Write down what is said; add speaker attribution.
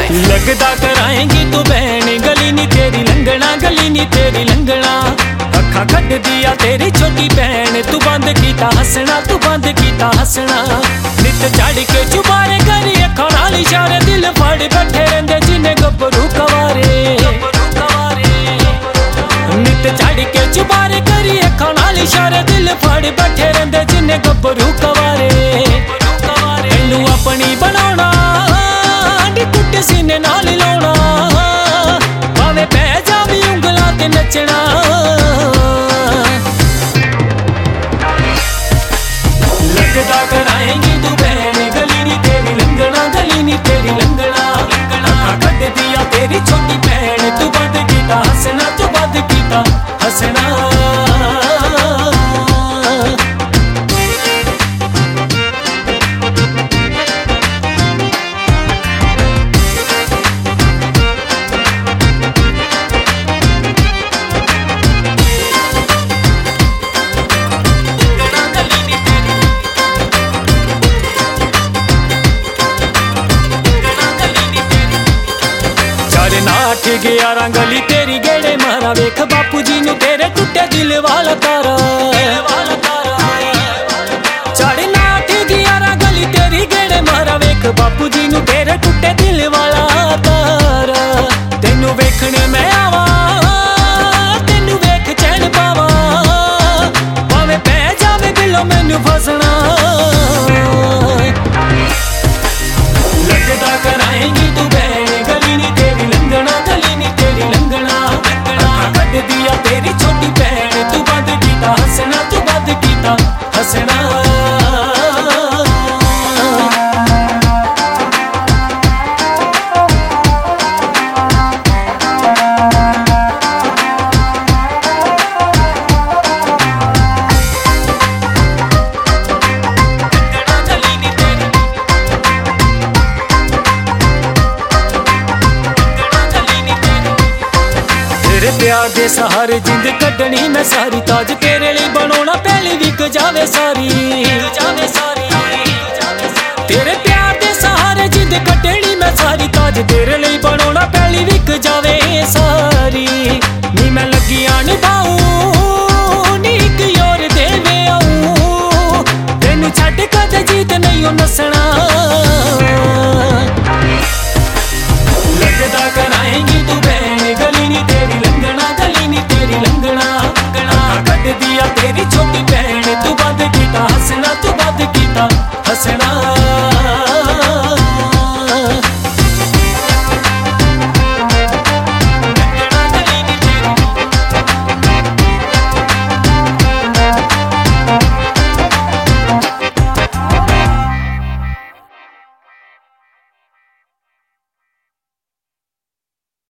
Speaker 1: लगदा कराएंगी तू बहन गली नी तेरी लंघना, गली नी तेरी लंघना। अखा कट दिया तेरी छोटी बहन, तू बंद कीता हसना, तू बंद कीता हसना। नित चढ़ के चुबारे करी अखा नाल इशारे, दिल फड़ बैठे रहिंदे जिन्ने गभरू कवारे। नित चढ़ के चुबारे करी अखा नाल इशारे, दिल फड़ बैठे रहिंदे जिन्ने गभरू कवारे। तैनू अपनी बनाउणा कुट सीने नाल लाउणा, भावें पै जावी उंगलां ते नचना। लगदा कराएंगी तू बहन गली नी तेरी लंघना, गली नी तेरी लंघना। अखा कट दिया तेरी छोटी बहन, तू बंद कीता हसना, तू बंद कीता हसना। नाठ ग्यारह गली तेरी गेड़े मारा, वेख बापू जी नू तेरे टुटे दिल वाला तारा। चढ़ नाठ ग्यारह गली तेरी गेड़े मारा, वेख बापू जी नू तेरे टुटे दिल वाला तारा। तेनू वेखने मैं आवा, तेनू वेख चैन पावा, भावें पै जावे दिलों मैनू फसना। लगदा कराएंगी तू बहन गली नी तेरी लंघना, गली नी तेरी लंघना। अखा कट दिया तेरी छोटी बहन, तू बंद कीता हसना, तू बंद कीता हसना। तेरे प्यार दे सहारे जिंद कड्डनी मैं सारी, ताज तेरे लिए बनाउणा पहली विक जावे सारी। तेरे प्यार दे सहारे जिंद कड्डनी मैं सारी, ताज तेरे लिए बनाउणा पहली विक जावे सारी। नी मैं लगिया निभाऊं, नी इक योर देवे आऊं, तेनू छड्ड कदे जीत नहीं ओ नसना।